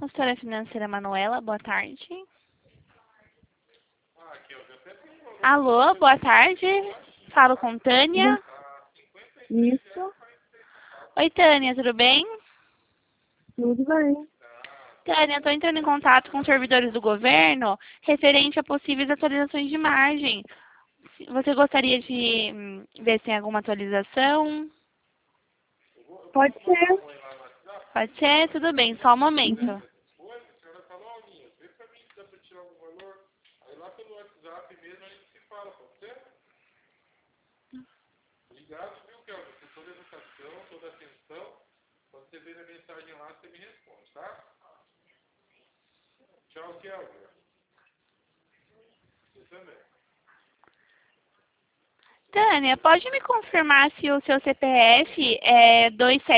consultora financeira Manuela, boa tarde. Alô, boa tarde. Falo com Tânia. Isso, Oi, Tânia, tudo bem? tudo bem. Tânia, estou entrando em contato com os servidores do governo referente a possíveis atualizações de margem. Você gostaria de ver se tem alguma atualização? Pode ser. Pode ser? Tudo bem, só um momento. Tânia, pode me confirmar se o seu CPF é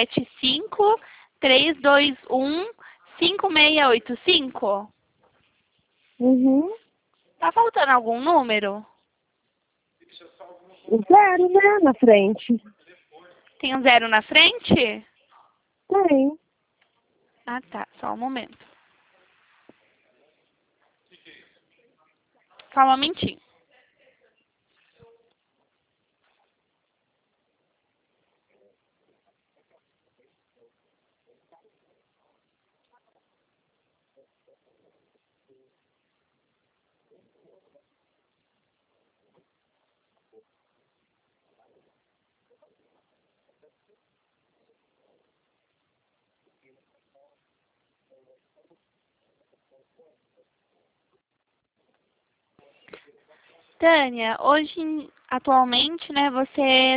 275-321-5685? Uhum. Tá faltando algum número? O zero, né, na frente. Tem um zero na frente? Tem. Ah, tá. Só um momento. Só um momentinho. Tânia, hoje, atualmente, né, você